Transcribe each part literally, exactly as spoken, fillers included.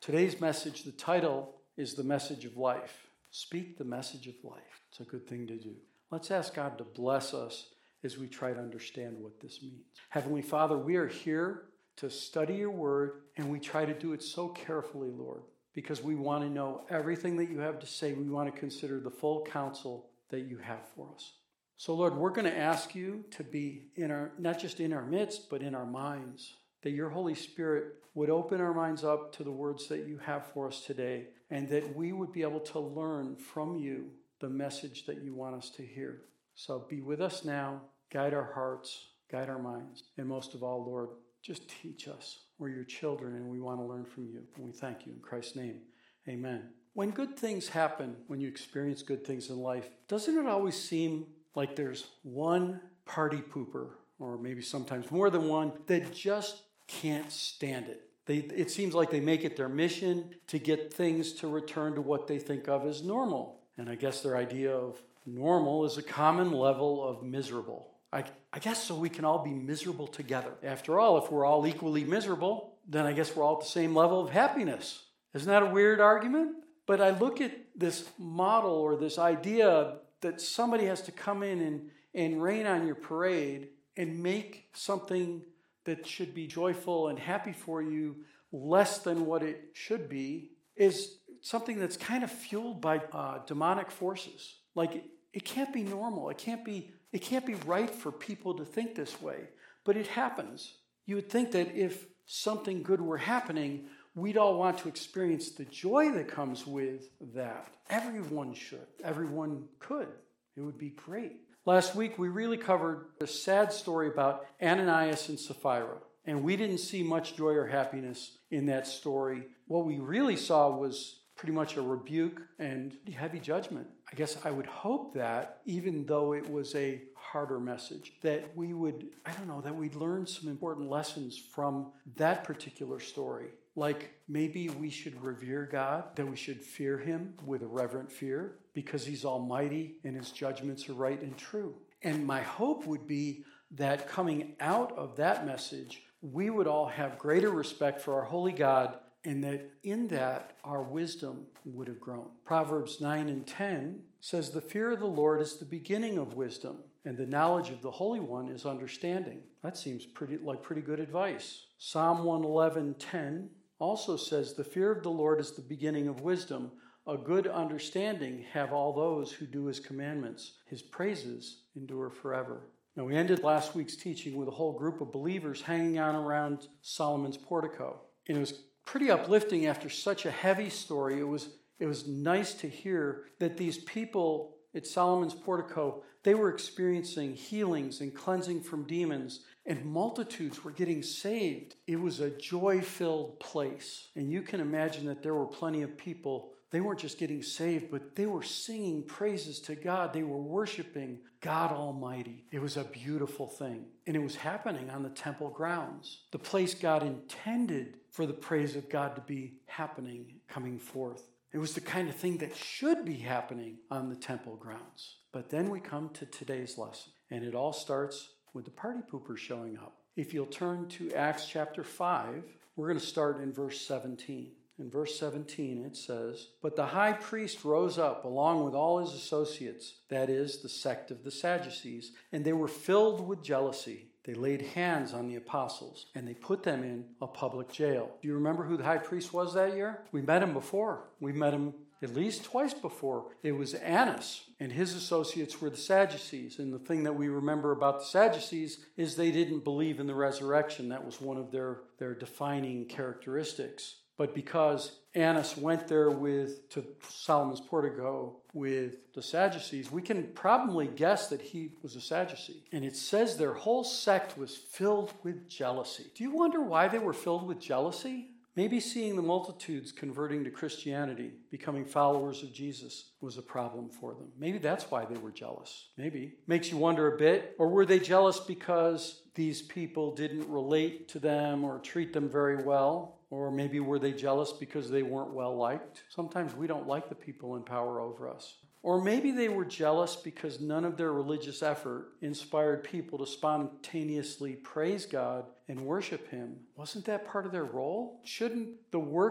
Today's message, the title is The Message of Life. Speak the message of life. It's a good thing to do. Let's ask God to bless us as we try to understand what this means. Heavenly Father, we are here to study your word, and we try to do it so carefully, Lord, because we want to know everything that you have to say. We want to consider the full counsel that you have for us. So, Lord, we're going to ask you to be in our, not just in our midst, but in our minds, that your Holy Spirit would open our minds up to the words that you have for us today, and that we would be able to learn from you the message that you want us to hear. So be with us now, guide our hearts, guide our minds, and most of all, Lord, just teach us. We're your children, and we want to learn from you. And we thank you in Christ's name. Amen. When good things happen, when you experience good things in life, doesn't it always seem like there's one party pooper, or maybe sometimes more than one, that just can't stand it? They, it seems like they make it their mission to get things to return to what they think of as normal. And I guess their idea of normal is a common level of miserable. I, I guess so we can all be miserable together. After all, if we're all equally miserable, then I guess we're all at the same level of happiness. Isn't that a weird argument? But I look at this model or this idea that somebody has to come in and, and rain on your parade and make something that should be joyful and happy for you less than what it should be is something that's kind of fueled by uh, demonic forces. Like, it, it can't be normal. It can't be, it can't be right for people to think this way. But it happens. You would think that if something good were happening, we'd all want to experience the joy that comes with that. Everyone should. Everyone could. It would be great. Last week, we really covered a sad story about Ananias and Sapphira, and we didn't see much joy or happiness in that story. What we really saw was pretty much a rebuke and heavy judgment. I guess I would hope that, even though it was a harder message, that we would, I don't know, that we'd learn some important lessons from that particular story. Like maybe we should revere God, that we should fear him with a reverent fear because he's almighty and his judgments are right and true. And my hope would be that coming out of that message, we would all have greater respect for our holy God, and that in that our wisdom would have grown. Proverbs nine and ten says, "The fear of the Lord is the beginning of wisdom, and the knowledge of the Holy One is understanding." That seems pretty like pretty good advice. Psalm one eleven ten also says, "The fear of the Lord is the beginning of wisdom. A good understanding have all those who do his commandments. His praises endure forever." Now, we ended last week's teaching with a whole group of believers hanging out around Solomon's portico. And it was pretty uplifting after such a heavy story. It was, it was nice to hear that these people at Solomon's portico, they were experiencing healings and cleansing from demons, and multitudes were getting saved. It was a joy-filled place. And you can imagine that there were plenty of people. They weren't just getting saved, but they were singing praises to God. They were worshiping God Almighty. It was a beautiful thing. And it was happening on the temple grounds, the place God intended for the praise of God to be happening, coming forth. It was the kind of thing that should be happening on the temple grounds. But then we come to today's lesson, and it all starts with the party poopers showing up. If you'll turn to Acts chapter five, we're going to start in verse seventeen. In verse seventeen, it says, "But the high priest rose up along with all his associates, that is, the sect of the Sadducees, and they were filled with jealousy. They laid hands on the apostles, and they put them in a public jail." Do you remember who the high priest was that year? We met him before. We met him at least twice before. It was Annas, and his associates were the Sadducees. And the thing that we remember about the Sadducees is they didn't believe in the resurrection. That was one of their, their defining characteristics. But because Annas went there with to Solomon's portico with the Sadducees, we can probably guess that he was a Sadducee. And it says their whole sect was filled with jealousy. Do you wonder why they were filled with jealousy? Maybe seeing the multitudes converting to Christianity, becoming followers of Jesus, was a problem for them. Maybe that's why they were jealous. Maybe. Makes you wonder a bit. Or were they jealous because these people didn't relate to them or treat them very well? Or maybe were they jealous because they weren't well liked? Sometimes we don't like the people in power over us. Or maybe they were jealous because none of their religious effort inspired people to spontaneously praise God and worship him. Wasn't that part of their role? Shouldn't the work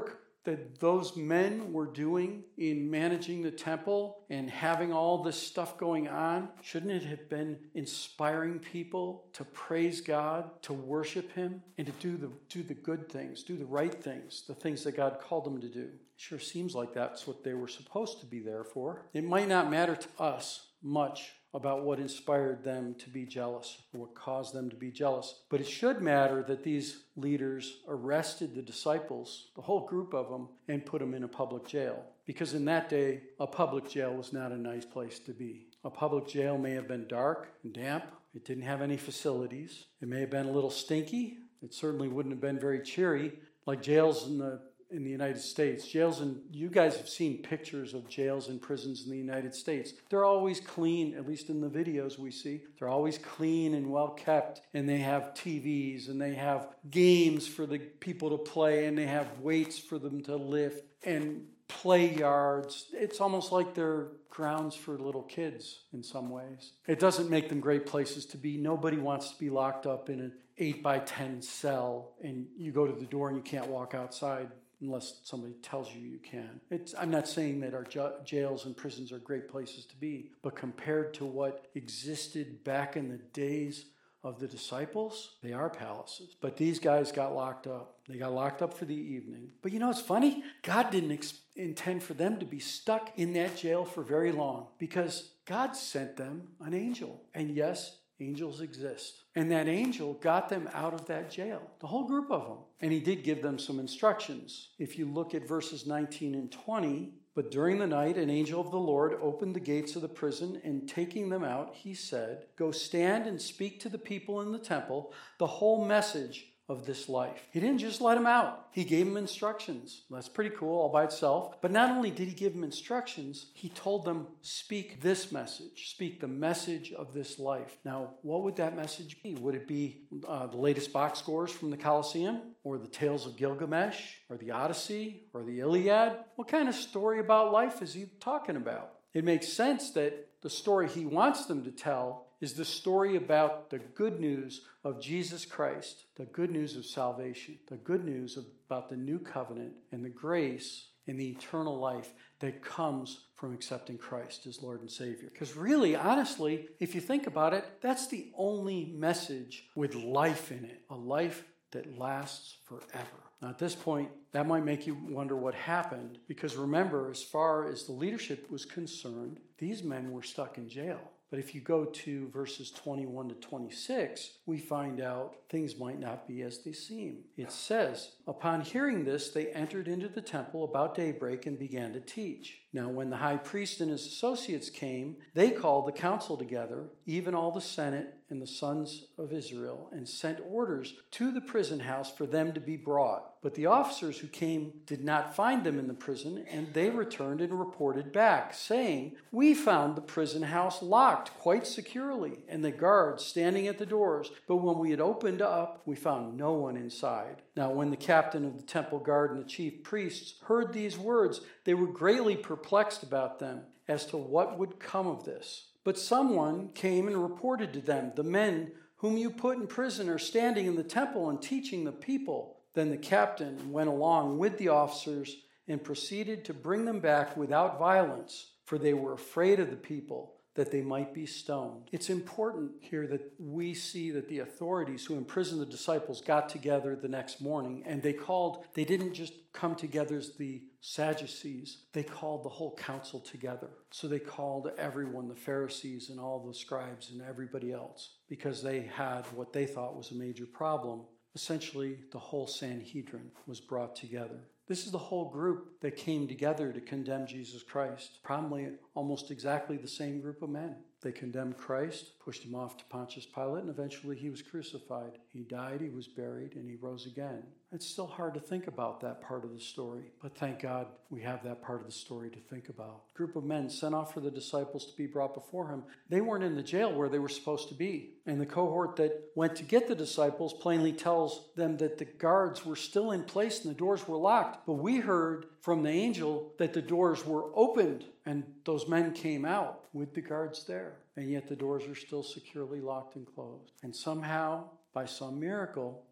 that those men were doing in managing the temple and having all this stuff going on, shouldn't it have been inspiring people to praise God, to worship him, and to do the do the good things, do the right things, the things that God called them to do? It sure seems like that's what they were supposed to be there for. It might not matter to us much about what inspired them to be jealous or what caused them to be jealous. But it should matter that these leaders arrested the disciples, the whole group of them, and put them in a public jail. Because in that day, a public jail was not a nice place to be. A public jail may have been dark and damp. It didn't have any facilities. It may have been a little stinky. It certainly wouldn't have been very cheery, like jails in the in the United States. Jails, and you guys have seen pictures of jails and prisons in the United States. They're always clean, at least in the videos we see. They're always clean and well kept, and they have T Vs, and they have games for the people to play, and they have weights for them to lift, and play yards. It's almost like they're grounds for little kids in some ways. It doesn't make them great places to be. Nobody wants to be locked up in an eight by ten cell, and you go to the door and you can't walk outside unless somebody tells you you can. It's, I'm not saying that our j- jails and prisons are great places to be, but compared to what existed back in the days of the disciples, they are palaces. But these guys got locked up. They got locked up for the evening. But you know what's funny? God didn't ex- intend for them to be stuck in that jail for very long, because God sent them an angel. And yes, angels exist. And that angel got them out of that jail, the whole group of them. And he did give them some instructions. If you look at verses nineteen and twenty, but during the night an angel of the Lord opened the gates of the prison, and taking them out, he said, "Go stand and speak to the people in the temple the whole message of this life." He didn't just let him out. He gave him instructions. That's pretty cool all by itself. But not only did he give him instructions, he told them, speak this message. Speak the message of this life. Now, what would that message be? Would it be uh, the latest box scores from the Colosseum? Or the tales of Gilgamesh? Or the Odyssey? Or the Iliad? What kind of story about life is he talking about? It makes sense that the story he wants them to tell is the story about the good news of Jesus Christ, the good news of salvation, the good news about the new covenant and the grace and the eternal life that comes from accepting Christ as Lord and Savior. Because really, honestly, if you think about it, that's the only message with life in it, a life that lasts forever. Now, at this point, that might make you wonder what happened, because remember, as far as the leadership was concerned, these men were stuck in jail. But if you go to verses twenty-one to twenty-six, we find out things might not be as they seem. It says, upon hearing this, they entered into the temple about daybreak and began to teach. Now, when the high priest and his associates came, they called the council together, even all the Senate and the sons of Israel, and sent orders to the prison house for them to be brought. But the officers who came did not find them in the prison, and they returned and reported back, saying, "We found the prison house locked quite securely, and the guards standing at the doors. But when we had opened up, we found no one inside." Now, when the captain of the temple guard and the chief priests heard these words, they were greatly perplexed about them as to what would come of this. But someone came and reported to them, "The men whom you put in prison are standing in the temple and teaching the people." Then the captain went along with the officers and proceeded to bring them back without violence, for they were afraid of the people, that they might be stoned. It's important here that we see that the authorities who imprisoned the disciples got together the next morning, and they called, they didn't just come together as the Sadducees, they called the whole council together. So they called everyone, the Pharisees and all the scribes and everybody else, because they had what they thought was a major problem. Essentially, the whole Sanhedrin was brought together. This is the whole group that came together to condemn Jesus Christ. Probably almost exactly the same group of men. They condemned Christ, pushed him off to Pontius Pilate, and eventually he was crucified. He died, he was buried, and he rose again. It's still hard to think about that part of the story, but thank God we have that part of the story to think about. A group of men sent off for the disciples to be brought before him. They weren't in the jail where they were supposed to be. And the cohort that went to get the disciples plainly tells them that the guards were still in place and the doors were locked. But we heard from the angel that the doors were opened and those men came out with the guards there. And yet the doors are still securely locked and closed. And somehow, by some miracle,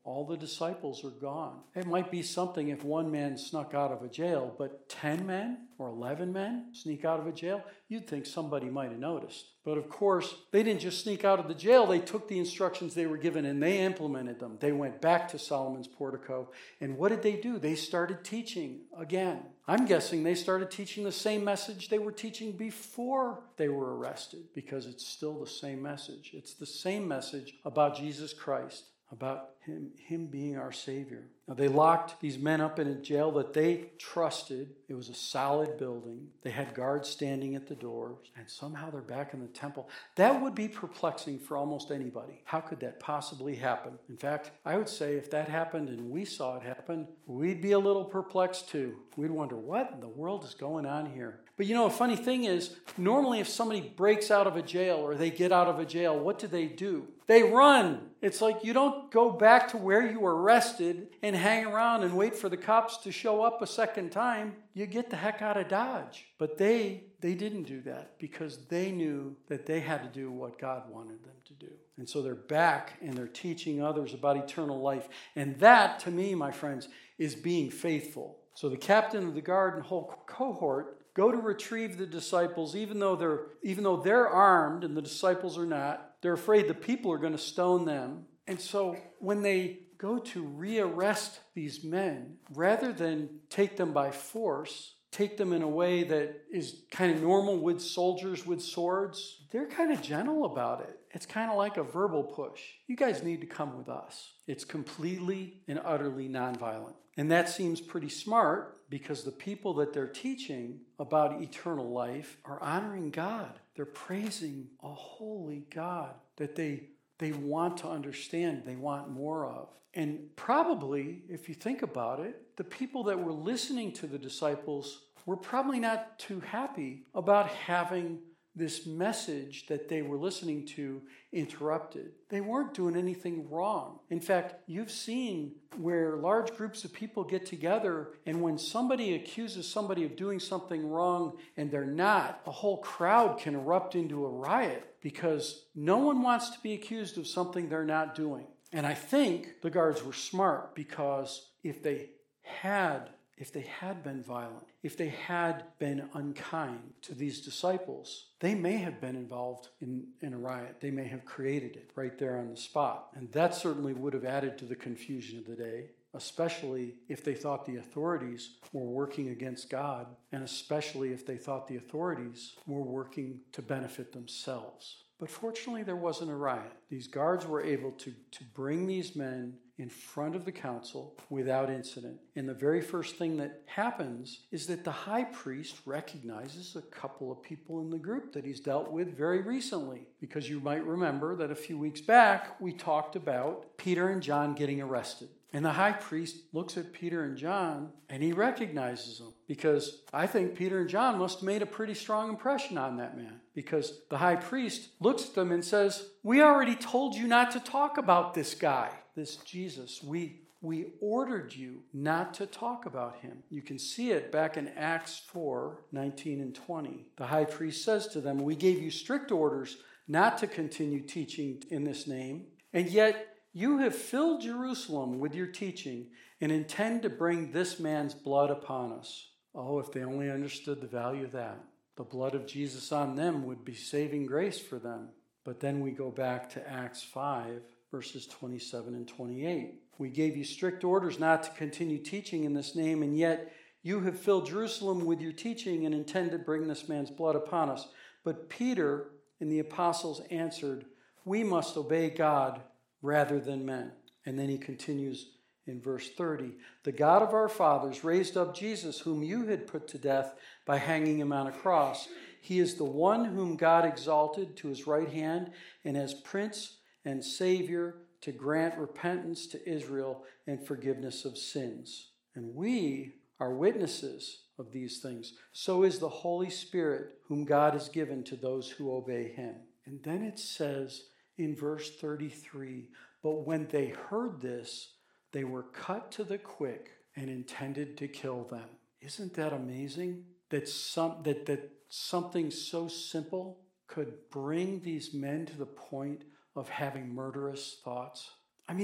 all the disciples are gone. It might be something if one man snuck out of a jail, but ten men or eleven men sneak out of a jail, you'd think somebody might have noticed. But of course, they didn't just sneak out of the jail. They took the instructions they were given and they implemented them. They went back to Solomon's portico. And what did they do? They started teaching again. I'm guessing they started teaching the same message they were teaching before they were arrested, because it's still the same message. It's the same message about Jesus Christ, about him, him being our Savior. Now, they locked these men up in a jail that they trusted. It was a solid building. They had guards standing at the doors, and somehow they're back in the temple. That would be perplexing for almost anybody. How could that possibly happen? In fact, I would say if that happened and we saw it happen, we'd be a little perplexed too. We'd wonder, what in the world is going on here? But you know, a funny thing is, normally if somebody breaks out of a jail or they get out of a jail, what do they do? They run. It's like you don't go back to where you were arrested and hang around and wait for the cops to show up a second time. You get the heck out of Dodge. But they they didn't do that because they knew that they had to do what God wanted them to do. And so they're back and they're teaching others about eternal life. And that, to me, my friends, is being faithful. So the captain of the guard and whole cohort go to retrieve the disciples, even though they're even though they're armed and the disciples are not. They're afraid the people are going to stone them. And so when they go to rearrest these men, rather than take them by force, take them in a way that is kind of normal with soldiers with swords, they're kind of gentle about it. It's kind of like a verbal push. You guys need to come with us. It's completely and utterly nonviolent. And that seems pretty smart because the people that they're teaching about eternal life are honoring God. They're praising a holy God that they, they want to understand, they want more of. And probably, if you think about it, the people that were listening to the disciples were probably not too happy about having this message that they were listening to interrupted. They weren't doing anything wrong. In fact, you've seen where large groups of people get together, and when somebody accuses somebody of doing something wrong and they're not, a whole crowd can erupt into a riot because no one wants to be accused of something they're not doing. And I think the guards were smart because if they had If they had been violent, if they had been unkind to these disciples, they may have been involved in, in a riot. They may have created it right there on the spot. And that certainly would have added to the confusion of the day, especially if they thought the authorities were working against God, and especially if they thought the authorities were working to benefit themselves. But fortunately, there wasn't a riot. These guards were able to, to bring these men in front of the council without incident. And the very first thing that happens is that the high priest recognizes a couple of people in the group that he's dealt with very recently. Because you might remember that a few weeks back, we talked about Peter and John getting arrested. And the high priest looks at Peter and John and he recognizes them, because I think Peter and John must have made a pretty strong impression on that man, because the high priest looks at them and says, "We already told you not to talk about this guy, this Jesus. We we ordered you not to talk about him." You can see it back in Acts four, nineteen and twenty. The high priest says to them, "We gave you strict orders not to continue teaching in this name, and yet you have filled Jerusalem with your teaching and intend to bring this man's blood upon us." Oh, if they only understood the value of that. The blood of Jesus on them would be saving grace for them. But then we go back to Acts five, verses twenty-seven and twenty-eight. "We gave you strict orders not to continue teaching in this name, and yet you have filled Jerusalem with your teaching and intend to bring this man's blood upon us. But Peter and the apostles answered, 'We must obey God rather than men.'" And then he continues in verse thirty. "The God of our fathers raised up Jesus, whom you had put to death by hanging him on a cross. He is the one whom God exalted to his right hand and as Prince and Savior to grant repentance to Israel and forgiveness of sins. And we are witnesses of these things. So is the Holy Spirit, whom God has given to those who obey him." And then it says in verse thirty-three, "But when they heard this, they were cut to the quick and intended to kill them." Isn't that amazing? That some that, that something so simple could bring these men to the point of having murderous thoughts. I mean,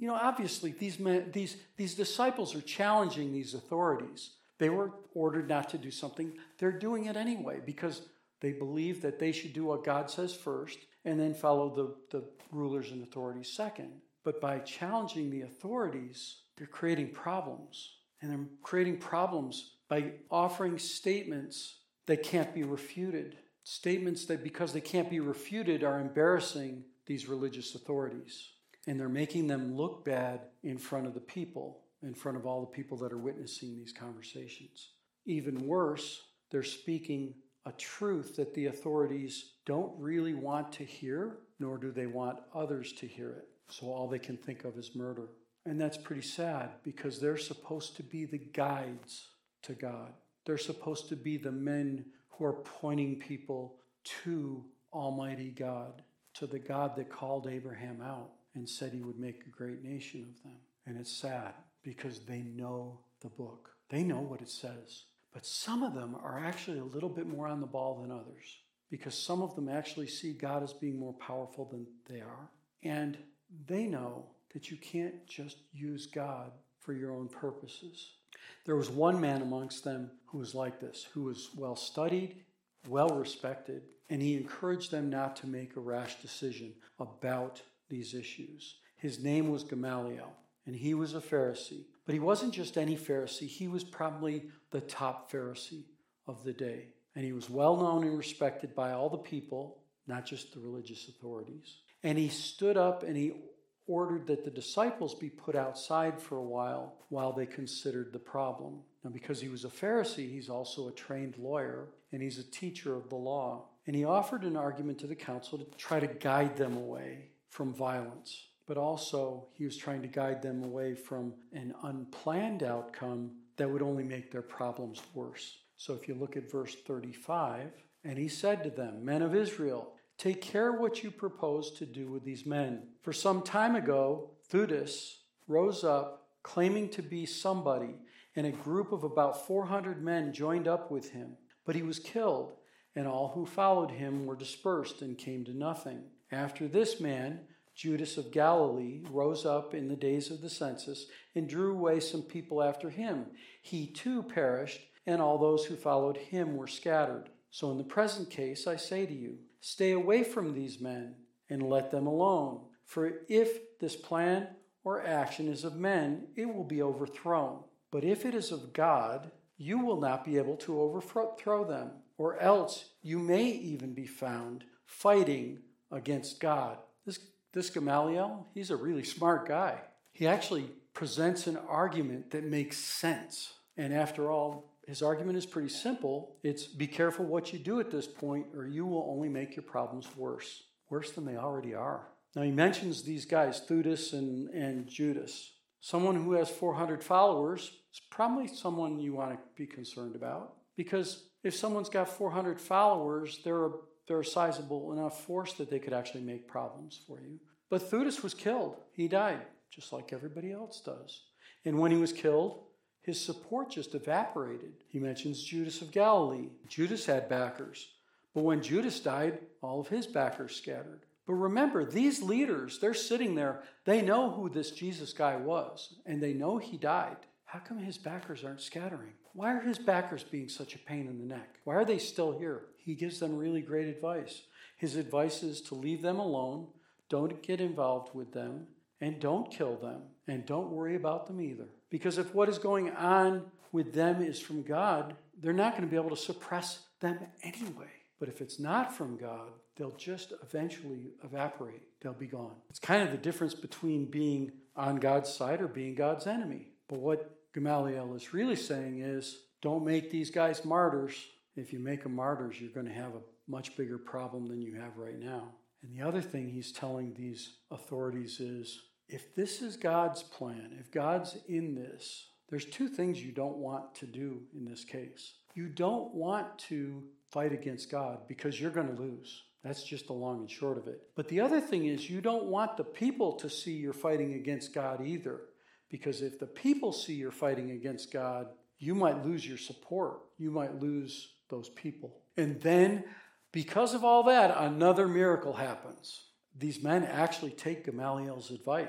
you know, obviously these men, these, these disciples are challenging these authorities. They were ordered not to do something. They're doing it anyway because they believe that they should do what God says first and then follow the, the rulers and authorities second. But by challenging the authorities, they're creating problems. And they're creating problems by offering statements that can't be refuted. Statements that, because they can't be refuted, are embarrassing these religious authorities. And they're making them look bad in front of the people, in front of all the people that are witnessing these conversations. Even worse, they're speaking a truth that the authorities don't really want to hear, nor do they want others to hear it. So all they can think of is murder. And that's pretty sad because they're supposed to be the guides to God. They're supposed to be the men who are pointing people to Almighty God, to the God that called Abraham out and said he would make a great nation of them. And it's sad because they know the book. They know what it says. But some of them are actually a little bit more on the ball than others because some of them actually see God as being more powerful than they are. And they know that you can't just use God for your own purposes. There was one man amongst them who was like this, who was well studied, well respected, and he encouraged them not to make a rash decision about these issues. His name was Gamaliel, and he was a Pharisee. But he wasn't just any Pharisee. He was probably the top Pharisee of the day. And he was well known and respected by all the people, not just the religious authorities. And he stood up and he ordered that the disciples be put outside for a while while they considered the problem. Now, because he was a Pharisee, he's also a trained lawyer, and he's a teacher of the law. And he offered an argument to the council to try to guide them away from violence. But also, he was trying to guide them away from an unplanned outcome that would only make their problems worse. So if you look at verse thirty-five, and he said to them, "Men of Israel, take care what you propose to do with these men. For some time ago, Theudas rose up, claiming to be somebody, and a group of about four hundred men joined up with him. But he was killed, and all who followed him were dispersed and came to nothing. After this man, Judas of Galilee, rose up in the days of the census and drew away some people after him. He too perished, and all those who followed him were scattered. So in the present case, I say to you, stay away from these men and let them alone. For if this plan or action is of men, it will be overthrown. But if it is of God, you will not be able to overthrow them, or else you may even be found fighting against God." This, this Gamaliel, he's a really smart guy. He actually presents an argument that makes sense. And after all, his argument is pretty simple. It's be careful what you do at this point, or you will only make your problems worse, worse than they already are. Now he mentions these guys, Theudas and, and Judas. Someone who has four hundred followers is probably someone you want to be concerned about, because if someone's got four hundred followers, they're a, they're a sizable enough force that they could actually make problems for you. But Theudas was killed. He died, just like everybody else does. And when he was killed, his support just evaporated. He mentions Judas of Galilee. Judas had backers. But when Judas died, all of his backers scattered. But remember, these leaders, they're sitting there. They know who this Jesus guy was, and they know he died. How come his backers aren't scattering? Why are his backers being such a pain in the neck? Why are they still here? He gives them really great advice. His advice is to leave them alone, don't get involved with them, and don't kill them, and don't worry about them either. Because if what is going on with them is from God, they're not going to be able to suppress them anyway. But if it's not from God, they'll just eventually evaporate. They'll be gone. It's kind of the difference between being on God's side or being God's enemy. But what Gamaliel is really saying is, don't make these guys martyrs. If you make them martyrs, you're going to have a much bigger problem than you have right now. And the other thing he's telling these authorities is, if this is God's plan, if God's in this, there's two things you don't want to do in this case. You don't want to fight against God because you're going to lose. That's just the long and short of it. But the other thing is, you don't want the people to see you're fighting against God either. Because if the people see you're fighting against God, you might lose your support. You might lose those people. And then, because of all that, another miracle happens. These men actually take Gamaliel's advice.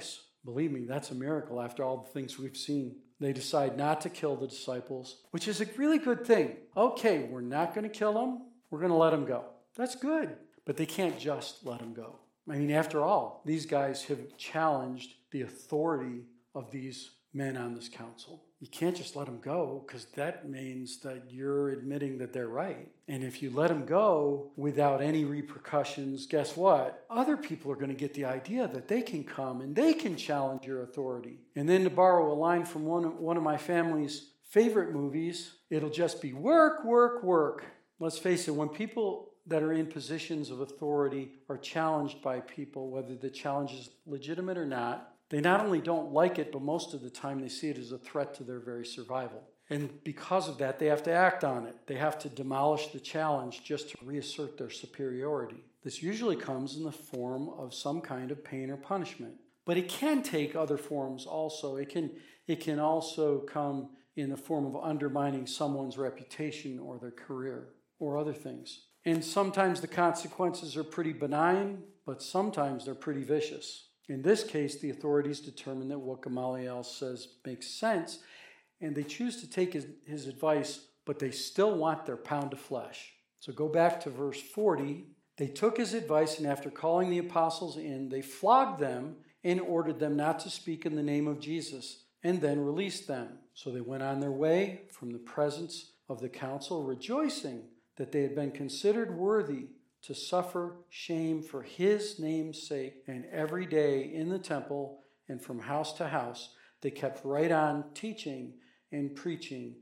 Believe me, that's a miracle after all the things we've seen. They decide not to kill the disciples, which is a really good thing. Okay, we're not going to kill them. We're going to let them go. That's good. But they can't just let them go. I mean, after all, these guys have challenged the authority of these men on this council. You can't just let them go, because that means that you're admitting that they're right. And if you let them go without any repercussions, guess what? Other people are going to get the idea that they can come and they can challenge your authority. And then, to borrow a line from one of, one of my family's favorite movies, it'll just be work, work, work. Let's face it, when people that are in positions of authority are challenged by people, whether the challenge is legitimate or not, they not only don't like it, but most of the time they see it as a threat to their very survival. And because of that, they have to act on it. They have to demolish the challenge just to reassert their superiority. This usually comes in the form of some kind of pain or punishment. But it can take other forms also. It can, it can also come in the form of undermining someone's reputation or their career or other things. And sometimes the consequences are pretty benign, but sometimes they're pretty vicious. In this case, the authorities determine that what Gamaliel says makes sense, and they choose to take his, his advice, but they still want their pound of flesh. So go back to verse forty. They took his advice, and after calling the apostles in, they flogged them and ordered them not to speak in the name of Jesus, and then released them. So they went on their way from the presence of the council, rejoicing that they had been considered worthy to suffer shame for his name's sake. And every day in the temple and from house to house, they kept right on teaching and preaching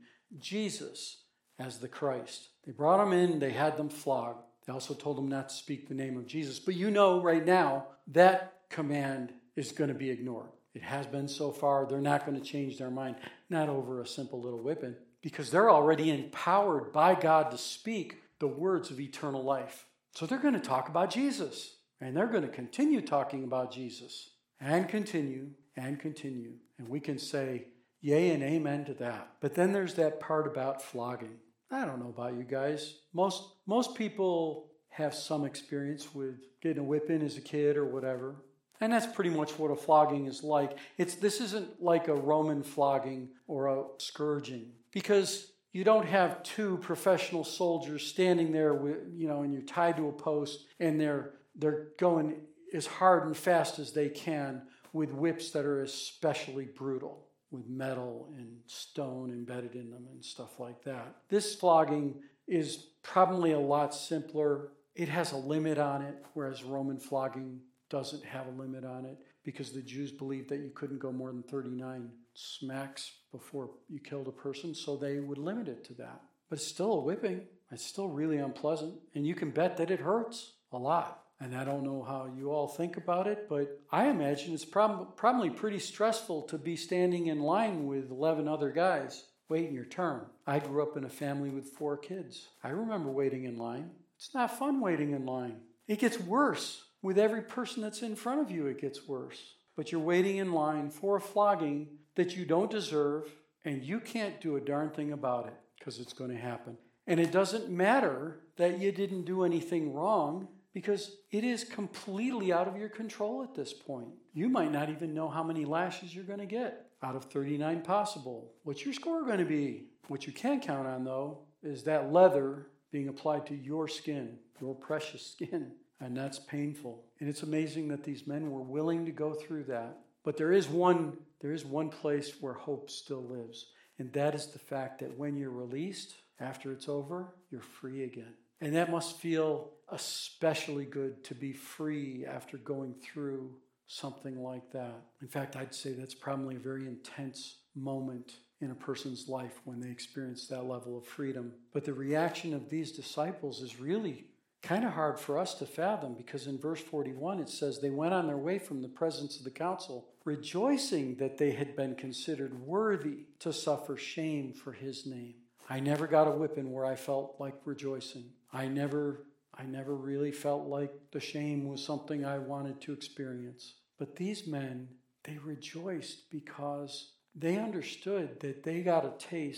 Jesus as the Christ. They brought him in, they had them flogged. They also told them not to speak the name of Jesus. But you know right now, that command is going to be ignored. It has been so far. They're not going to change their mind, not over a simple little whipping, because they're already empowered by God to speak the words of eternal life. So they're going to talk about Jesus, and they're going to continue talking about Jesus, and continue, and continue. And we can say, yay and amen to that. But then there's that part about flogging. I don't know about you guys. Most, most people have some experience with getting a whipping as a kid or whatever. And that's pretty much what a flogging is like. It's, this isn't like a Roman flogging or a scourging, because you don't have two professional soldiers standing there with, you know, and you're tied to a post, and they're they're going as hard and fast as they can with whips that are especially brutal, with metal and stone embedded in them and stuff like that. This flogging is probably a lot simpler. It has a limit on it, whereas Roman flogging doesn't have a limit on it, because the Jews believed that you couldn't go more than thirty-nine smacks before you killed a person, so they would limit it to that. But it's still a whipping. It's still really unpleasant, and you can bet that it hurts a lot. And I don't know how you all think about it, but I imagine it's prob- probably pretty stressful to be standing in line with eleven other guys waiting your turn. I grew up in a family with four kids. I remember waiting in line. It's not fun waiting in line. It gets worse. With every person that's in front of you, it gets worse. But you're waiting in line for a flogging that you don't deserve, and you can't do a darn thing about it, because it's going to happen. And it doesn't matter that you didn't do anything wrong, because it is completely out of your control at this point. You might not even know how many lashes you're going to get out of thirty-nine possible. What's your score going to be? What you can count on, though, is that leather being applied to your skin, your precious skin. And that's painful. And it's amazing that these men were willing to go through that. But there is one, there is one place where hope still lives. And that is the fact that when you're released, after it's over, you're free again. And that must feel especially good, to be free after going through something like that. In fact, I'd say that's probably a very intense moment in a person's life when they experience that level of freedom. But the reaction of these disciples is really kind of hard for us to fathom, because in verse forty-one it says they went on their way from the presence of the council, rejoicing that they had been considered worthy to suffer shame for his name. I never got a whipping where I felt like rejoicing. I never, I never really felt like the shame was something I wanted to experience. But these men, they rejoiced because they understood that they got a taste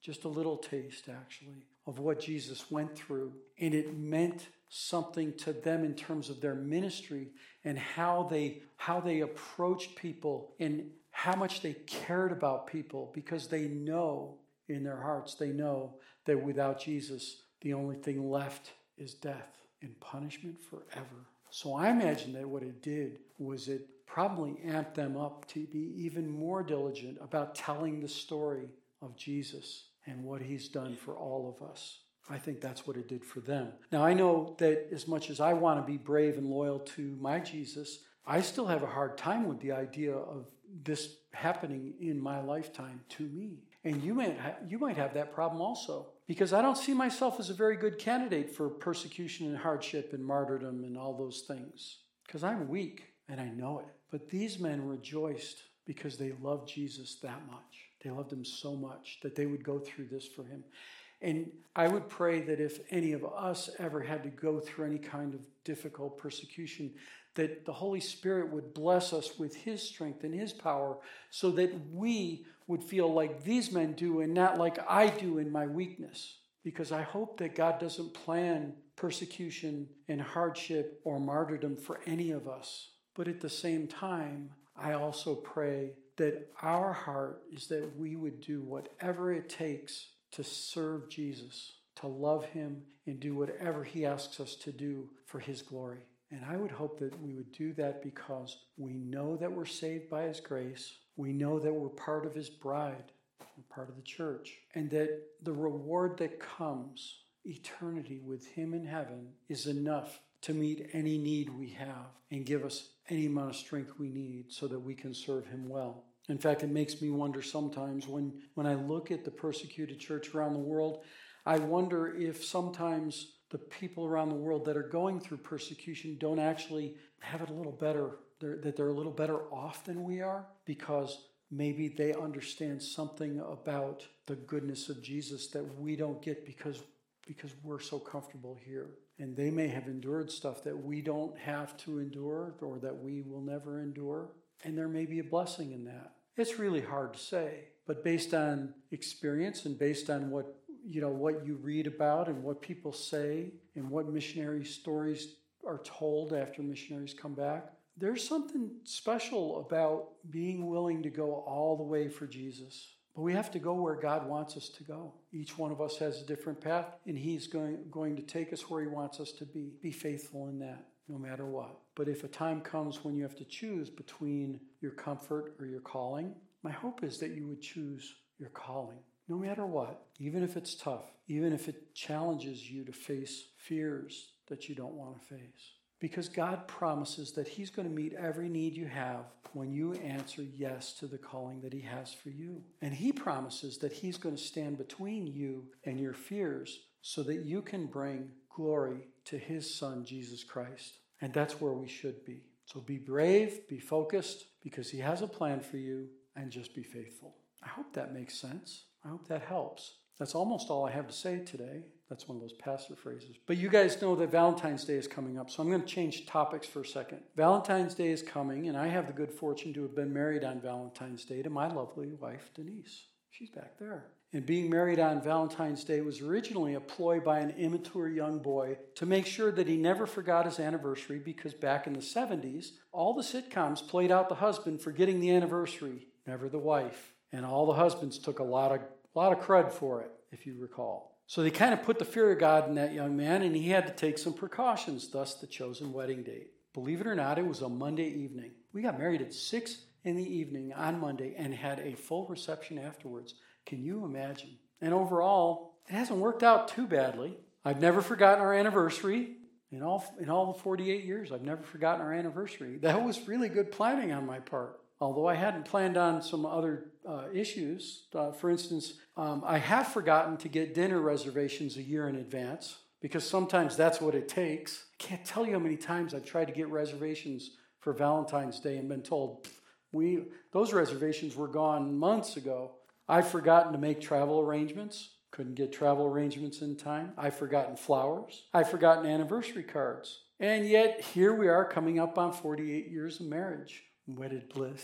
just a little taste actually, of what Jesus went through. And it meant something to them in terms of their ministry and how they how they approached people and how much they cared about people, because they know in their hearts, they know that without Jesus, the only thing left is death and punishment forever. So I imagine that what it did was it probably amped them up to be even more diligent about telling the story of Jesus and what he's done for all of us. I think that's what it did for them. Now, I know that as much as I want to be brave and loyal to my Jesus, I still have a hard time with the idea of this happening in my lifetime to me. And you might, ha- you might have that problem also, because I don't see myself as a very good candidate for persecution and hardship and martyrdom and all those things, because I'm weak and I know it. But these men rejoiced because they loved Jesus that much. They loved him so much that they would go through this for him. And I would pray that if any of us ever had to go through any kind of difficult persecution, that the Holy Spirit would bless us with his strength and his power so that we would feel like these men do and not like I do in my weakness. Because I hope that God doesn't plan persecution and hardship or martyrdom for any of us. But at the same time, I also pray that our heart is that we would do whatever it takes to serve Jesus, to love him, and do whatever he asks us to do for his glory. And I would hope that we would do that because we know that we're saved by his grace. We know that we're part of his bride, we're part of the church, and that the reward that comes, eternity with him in heaven, is enough to meet any need we have and give us any amount of strength we need so that we can serve him well. In fact, it makes me wonder sometimes when, when I look at the persecuted church around the world, I wonder if sometimes the people around the world that are going through persecution don't actually have it a little better, they're, that they're a little better off than we are, because maybe they understand something about the goodness of Jesus that we don't get because, because we're so comfortable here. And they may have endured stuff that we don't have to endure or that we will never endure. And there may be a blessing in that. It's really hard to say, but based on experience and based on what you know, what you read about and what people say and what missionary stories are told after missionaries come back, there's something special about being willing to go all the way for Jesus. But we have to go where God wants us to go. Each one of us has a different path, and he's going, going to take us where he wants us to be. Be faithful in that, no matter what. But if a time comes when you have to choose between your comfort or your calling, my hope is that you would choose your calling. No matter what, even if it's tough, even if it challenges you to face fears that you don't want to face. Because God promises that he's going to meet every need you have when you answer yes to the calling that he has for you. And he promises that he's going to stand between you and your fears so that you can bring glory to his son, Jesus Christ. And that's where we should be. So be brave, be focused, because he has a plan for you, and just be faithful. I hope that makes sense. I hope that helps. That's almost all I have to say today. That's one of those pastor phrases. But you guys know that Valentine's Day is coming up, so I'm going to change topics for a second. Valentine's Day is coming, and I have the good fortune to have been married on Valentine's Day to my lovely wife, Denise. She's back there. And being married on Valentine's Day was originally a ploy by an immature young boy to make sure that he never forgot his anniversary, because back in the seventies, all the sitcoms played out the husband forgetting the anniversary, never the wife. And all the husbands took a lot of, a lot of crud for it, if you recall. So they kind of put the fear of God in that young man, and he had to take some precautions, thus the chosen wedding date. Believe it or not, it was a Monday evening. We got married at six in the evening on Monday and had a full reception afterwards. Can you imagine? And overall, it hasn't worked out too badly. I've never forgotten our anniversary. In all, in all the forty-eight years, I've never forgotten our anniversary. That was really good planning on my part. Although I hadn't planned on some other uh, issues. Uh, for instance, um, I have forgotten to get dinner reservations a year in advance, because sometimes that's what it takes. I can't tell you how many times I've tried to get reservations for Valentine's Day and been told, we those reservations were gone months ago. I've forgotten to make travel arrangements. Couldn't get travel arrangements in time. I've forgotten flowers. I've forgotten anniversary cards. And yet, here we are coming up on forty-eight years of marriage. Wedded bliss.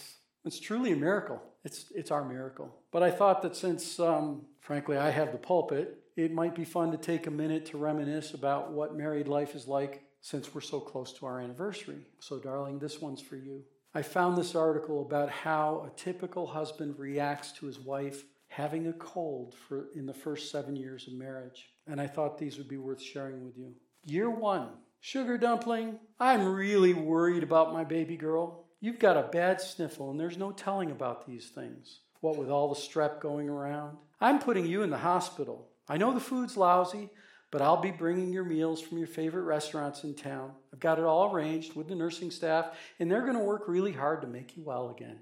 It's truly a miracle. It's, it's our miracle. But I thought that since, um, frankly, I have the pulpit, it might be fun to take a minute to reminisce about what married life is like since we're so close to our anniversary. So, darling, this one's for you. I found this article about how a typical husband reacts to his wife having a cold for in the first seven years of marriage. And I thought these would be worth sharing with you. Year one, sugar dumpling, I'm really worried about my baby girl. You've got a bad sniffle and there's no telling about these things. What with all the strep going around? I'm putting you in the hospital. I know the food's lousy, but I'll be bringing your meals from your favorite restaurants in town. I've got it all arranged with the nursing staff, and they're going to work really hard to make you well again.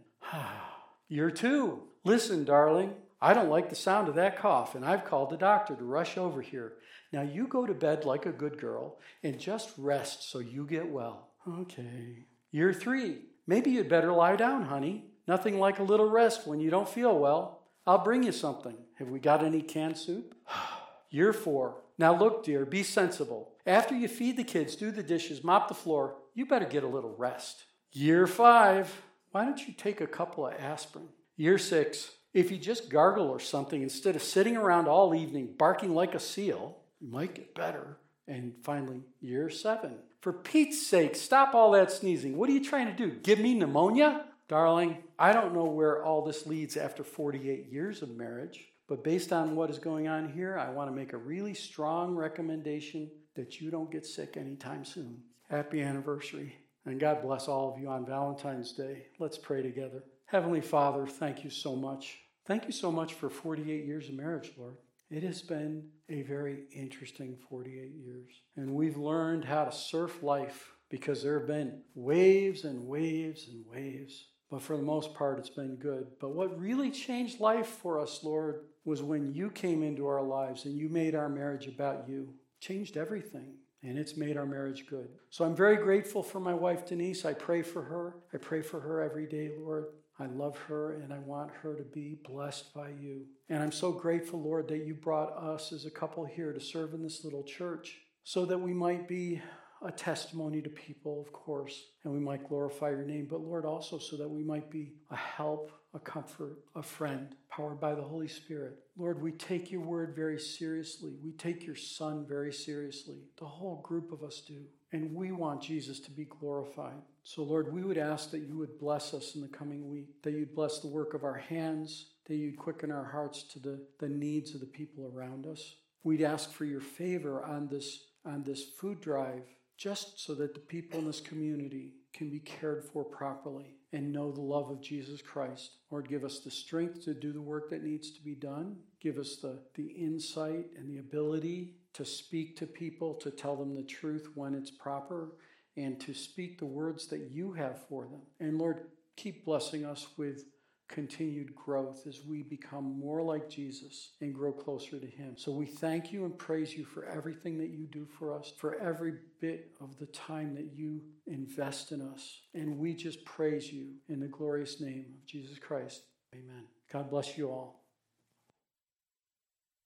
Year two. Listen, darling, I don't like the sound of that cough, and I've called the doctor to rush over here. Now you go to bed like a good girl and just rest so you get well. Okay. Year three. Maybe you'd better lie down, honey. Nothing like a little rest when you don't feel well. I'll bring you something. Have we got any canned soup? Year four. Now look, dear, be sensible. After you feed the kids, do the dishes, mop the floor, you better get a little rest. Year five. Why don't you take a couple of aspirin? Year six. If you just gargle or something instead of sitting around all evening barking like a seal, you might get better. And finally, year seven. For Pete's sake, stop all that sneezing. What are you trying to do? Give me pneumonia? Darling, I don't know where all this leads after forty-eight years of marriage. But based on what is going on here, I want to make a really strong recommendation that you don't get sick anytime soon. Happy anniversary. And God bless all of you on Valentine's Day. Let's pray together. Heavenly Father, thank you so much. Thank you so much for forty-eight years of marriage, Lord. It has been a very interesting forty-eight years. And we've learned how to surf life because there have been waves and waves and waves. But for the most part, it's been good. But what really changed life for us, Lord, was when you came into our lives and you made our marriage about you. Changed everything, and it's made our marriage good. So I'm very grateful for my wife, Denise. I pray for her. I pray for her every day, Lord. I love her, and I want her to be blessed by you. And I'm so grateful, Lord, that you brought us as a couple here to serve in this little church so that we might be a testimony to people, of course, and we might glorify your name, but Lord, also so that we might be a help, a comfort, a friend, powered by the Holy Spirit. Lord, we take your word very seriously. We take your Son very seriously. The whole group of us do. And we want Jesus to be glorified. So, Lord, we would ask that you would bless us in the coming week, that you'd bless the work of our hands, that you'd quicken our hearts to the, the needs of the people around us. We'd ask for your favor on this, on this food drive, just so that the people in this community can be cared for properly and know the love of Jesus Christ. Lord, give us the strength to do the work that needs to be done. Give us the, the insight and the ability to speak to people, to tell them the truth when it's proper, and to speak the words that you have for them. And Lord, keep blessing us with continued growth as we become more like Jesus and grow closer to him. So we thank you and praise you for everything that you do for us, for every bit of the time that you invest in us. And we just praise you in the glorious name of Jesus Christ. Amen. God bless you all.